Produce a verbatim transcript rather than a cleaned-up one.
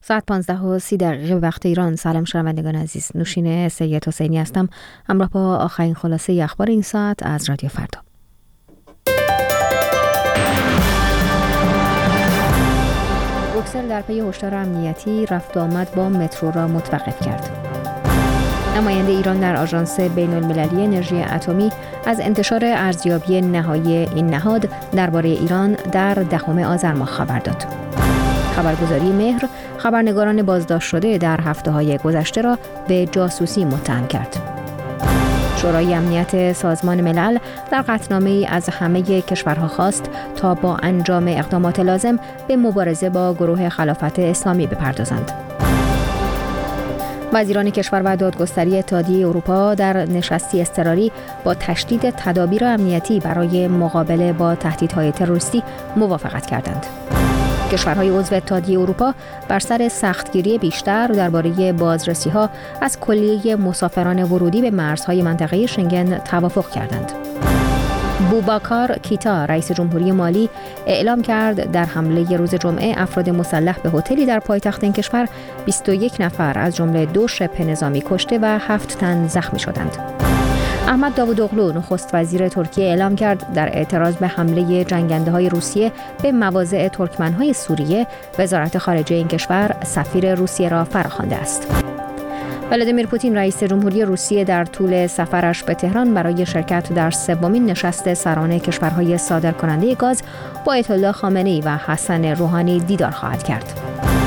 ساعت پانزده و سی دقیقه وقت ایران. سلام شنوندگان عزیز، نوشین سید حسینی هستم، همراه با آخرین خلاصه اخبار این ساعت از رادیو فردا. بروکسل در پی هشدار امنیتی رفت و آمد با مترو را متوقف کرد. نماینده ایران در آژانس بین المللی انرژی اتمی از انتشار ارزیابی نهایی این نهاد درباره ایران در دهم آذر ماه خبر داد. خبرگزاری مهر خبرنگاران بازداشت شده در هفته‌های گذشته را به جاسوسی متهم کرد. شورای امنیت سازمان ملل در قطعنامه‌ای از همه کشورها خواست تا با انجام اقدامات لازم به مبارزه با گروه خلافت اسلامی بپردازند. وزیران کشور و دادگستری اتحادیه اروپا در نشستی اضطراری با تشدید تدابیر امنیتی برای مقابله با تهدیدهای تروریستی موافقت کردند. کشورهای عضو اتحادیه اروپا بر سر سختگیری بیشتر درباره بازرسی‌ها از کلیه مسافران ورودی به مرزهای منطقه شنگن توافق کردند. بوباکار کیتا رئیس جمهوری مالی اعلام کرد در حمله روز جمعه افراد مسلح به هتلی در پایتخت این کشور بیست و یک نفر از جمله دو شبه نظامی کشته و هفت تن زخمی شدند. احمد داوودوغلو نخست وزیر ترکیه اعلام کرد در اعتراض به حمله جنگنده‌های روسیه به مواضع ترکمن‌های سوریه، وزارت خارجه این کشور سفیر روسیه را فراخوانده است. ولادیمیر پوتین رئیس جمهوری روسیه در طول سفرش به تهران برای شرکت در سومین نشست سران کشورهای صادرکننده گاز با آیت الله خامنه‌ای و حسن روحانی دیدار خواهد کرد.